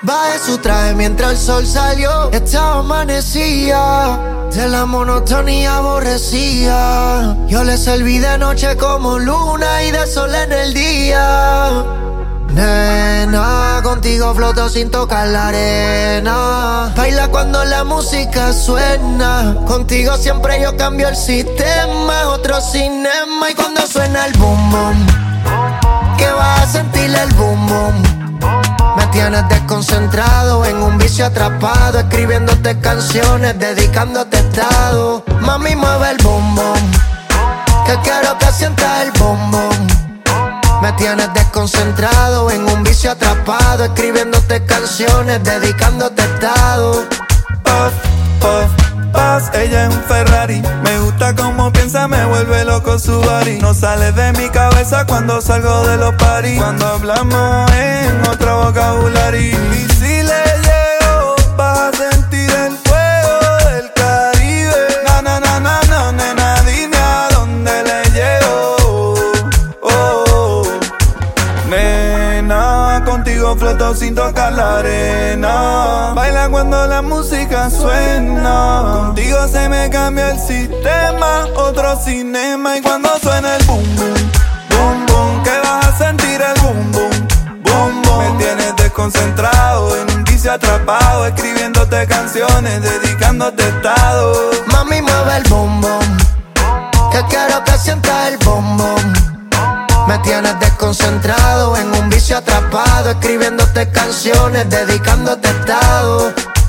Bajé su traje mientras el sol salió. Estaba amanecía, de la monotonía aborrecía. Yo le serví de noche como luna y de sol en el día. Nena, contigo floto sin tocar la arena. Baila cuando la música suena. Contigo siempre yo cambio el sistema. Otro cinema y cuando suena el boom boom, que vas a sentir el boom boom. Me tienes desconcentrado, en un vicio atrapado, escribiéndote canciones, dedicándote estado. Mami, mueve el boom boom, que quiero que sientas el boom boom. Me tienes desconcentrado, en un vicio atrapado, escribiéndote canciones, dedicándote estado. Puff, puff, puff, ella es un Ferrari. Me gusta como piensa, me vuelve loco su body. No sale de mi cabeza cuando salgo de los parties. Cuando hablamos en otro vocabulario. Y si le llego, vas a sentir el fuego del Caribe. Na, na, na, na, na, nena, dime a dónde le llego. Oh, nena, contigo floto sin tocar la arena. Baila cuando la música suena. Contigo se me cambia el sistema. Otro cinema y cuando suena el boom boom, boom boom, que vas a sentir el boom boom, boom boom. Me tienes desconcentrado, en un vicio atrapado, escribiéndote canciones, dedicándote estado. Mami, mueve el boom boom, que quiero que sientas el boom boom. Me tienes desconcentrado, en un vicio atrapado, escribiéndote canciones, dedicándote estado.